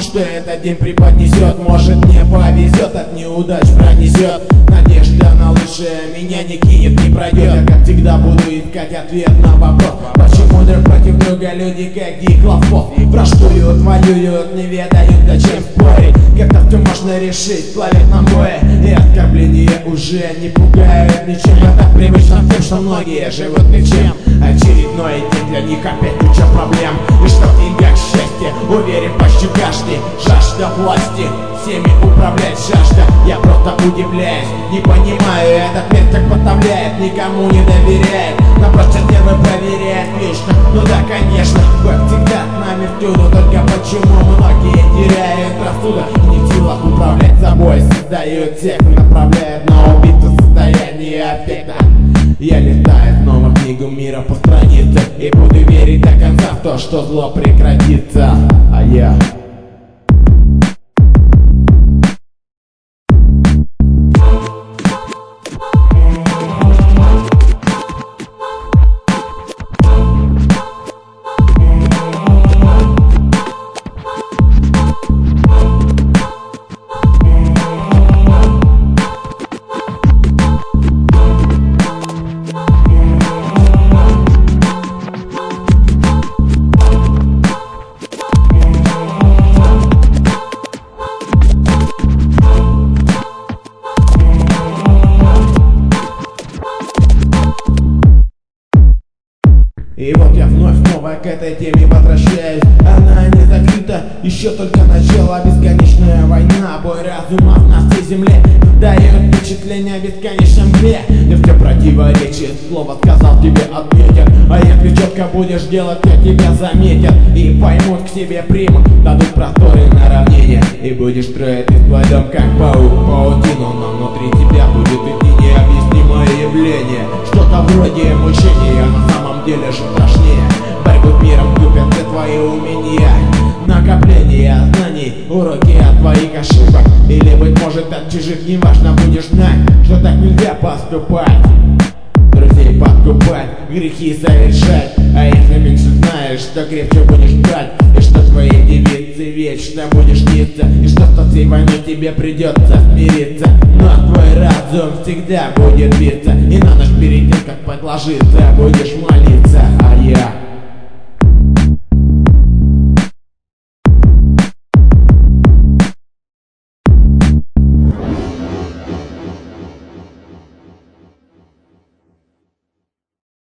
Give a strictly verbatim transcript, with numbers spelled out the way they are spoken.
что этот день преподнесет. Может, мне повезет, от неудач пронесет. Надежда на лучшее меня не кинет, не пройдет. Я как всегда буду искать ответ на вопрос, почему друг против друга люди как диклофоб. Враждуют, воюют, не ведают, зачем спорить. Как-то все можно решить, плавит на бое. И оскорбления уже не пугают ничем. Я так привычно к тем, что многие живут ничем. Очередной день для них опять куча проблем. И что в деньгах счастье, уверен почти каждый. Жажда власти, всеми управлять жажда. Я просто удивляюсь, не понимаю, этот мир так подавляет, никому не доверяет. Напротив нервы проверяет вечно. Ну да, конечно, как всегда с нами всюду. Только почему многие теряют рассудок и не в силах управлять собой. Создают всех, направляют на убийство состояние аффекта. Я листаю снова книгу мира по странице и буду верить до конца в то, что зло прекратится. А я... И вот я вновь снова к этой теме возвращаюсь. Она не закрыта, еще только начало. Бесконечная война, бой разумов на всей земле дает впечатление о бесконечном мгле. И все противоречит, слово сказал тебе ответят. А если четко будешь делать, то тебя заметят и поймут, к себе примут, дадут просторы на равнине. И будешь строить ты свой дом, как паук паутину. Но внутри тебя будет идти необъяснимое явление. Что-то вроде мучения, на самом деле же страшнее. Борьбу с миром купят все твои умения, накопление знаний, уроки от твоих ошибок. Или, быть может, от чужих, неважно, будешь знать, что так нельзя поступать. Друзей подкупать, грехи совершать. А если меньше знаешь, то крепче будешь брать. И что твоей девице вечно будешь сниться. И что со всей войной тебе придется смириться. Но твой разум всегда будет биться. И на ночь перед тем, как подложиться, будешь молиться. А я...